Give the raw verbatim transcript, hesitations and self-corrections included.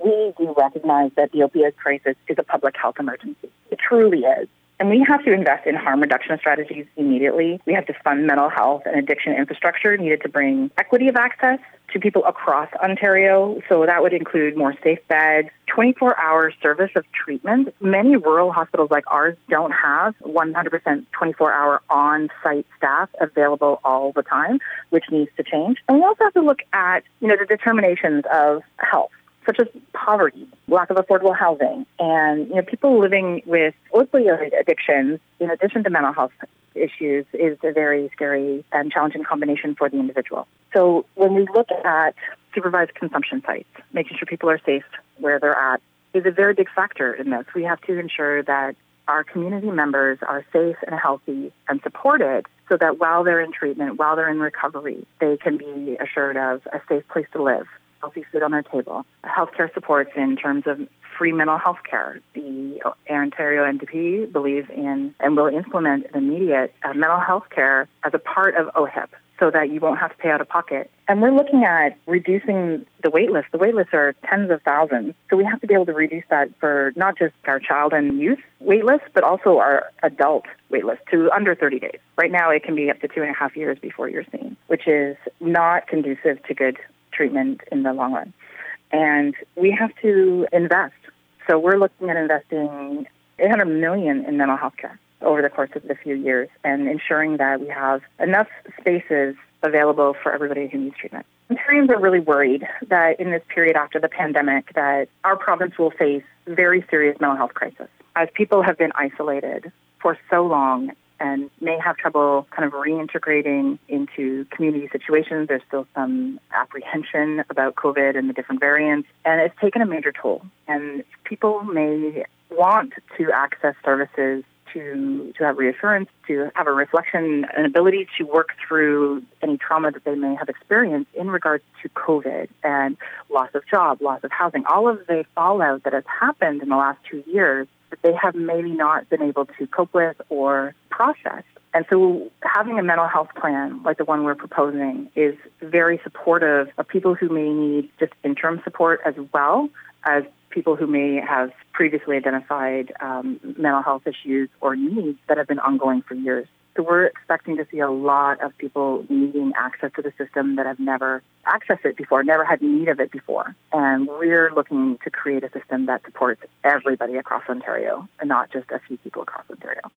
we do recognize that the opioid crisis is a public health emergency. It truly is. And we have to invest in harm reduction strategies immediately. We have to fund mental health and addiction infrastructure needed to bring equity of access to people across Ontario. So that would include more safe beds, twenty-four hour service of treatment. Many rural hospitals like ours don't have one hundred percent twenty-four hour on-site staff available all the time, which needs to change. And we also have to look at, you know, the determinations of health, such as poverty, lack of affordable housing, and you know, people living with opioid addictions, in addition to mental health issues, is a very scary and challenging combination for the individual. So when we look at supervised consumption sites, making sure people are safe where they're at is a very big factor in this. We have to ensure that our community members are safe and healthy and supported so that while they're in treatment, while they're in recovery, they can be assured of a safe place to live, healthy food on their table, healthcare supports in terms of free mental health care. The Ontario N D P believes in and will implement an immediate uh, mental health care as a part of O H I P so that you won't have to pay out of pocket. And we're looking at reducing the wait list. The wait lists are tens of thousands. So we have to be able to reduce that for not just our child and youth wait list, but also our adult wait list to under thirty days. Right now it can be up to two and a half years before you're seen, which is not conducive to good treatment in the long run. And we have to invest. So we're looking at investing eight hundred million dollars in mental health care over the course of the few years and ensuring that we have enough spaces available for everybody who needs treatment. Ontarians are really worried that in this period after the pandemic that our province will face very serious mental health crisis as people have been isolated for so long and may have trouble kind of reintegrating into community situations. There's still some apprehension about COVID and the different variants, and it's taken a major toll. And people may want to access services to to have reassurance, to have a reflection, an ability to work through any trauma that they may have experienced in regards to COVID and loss of job, loss of housing, all of the fallout that has happened in the last two years that they have maybe not been able to cope with or process. And so having a mental health plan like the one we're proposing is very supportive of people who may need just interim support as well as people who may have previously identified um, mental health issues or needs that have been ongoing for years. So we're expecting to see a lot of people needing access to the system that have never accessed it before, never had need of it before. And we're looking to create a system that supports everybody across Ontario and not just a few people across Ontario.